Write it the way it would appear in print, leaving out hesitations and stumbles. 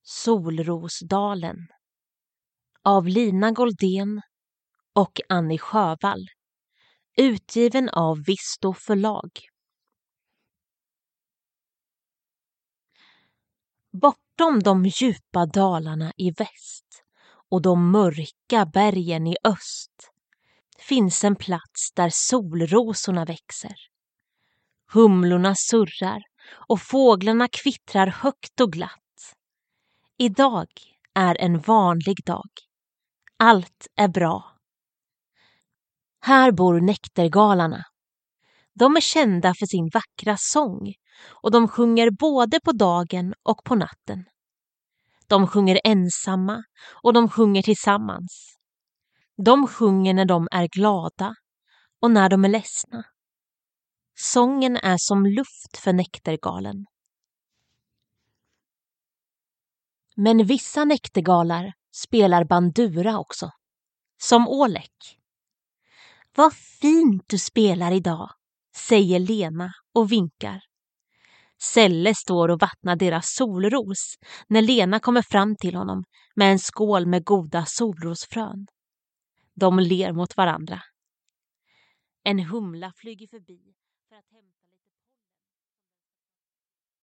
Solrosdalen av Lina Goldén och Annie Sjövall, utgiven av Visto förlag. Bortom de djupa dalarna i väst och de mörka bergen i öst finns en plats där solrosorna växer. Humlorna surrar och fåglarna kvittrar högt och glatt. Idag är en vanlig dag. Allt är bra. Här bor näktergalarna. De är kända för sin vackra sång och de sjunger både på dagen och på natten. De sjunger ensamma och de sjunger tillsammans. De sjunger när de är glada och när de är ledsna. Sången är som luft för näktergalen. Men vissa näktergalar spelar bandura också. Som Ålek. Vad fint du spelar idag, säger Lena och vinkar. Selle står och vattnar deras solros när Lena kommer fram till honom med en skål med goda solrosfrön. De ler mot varandra. En humla flyger förbi för att hämta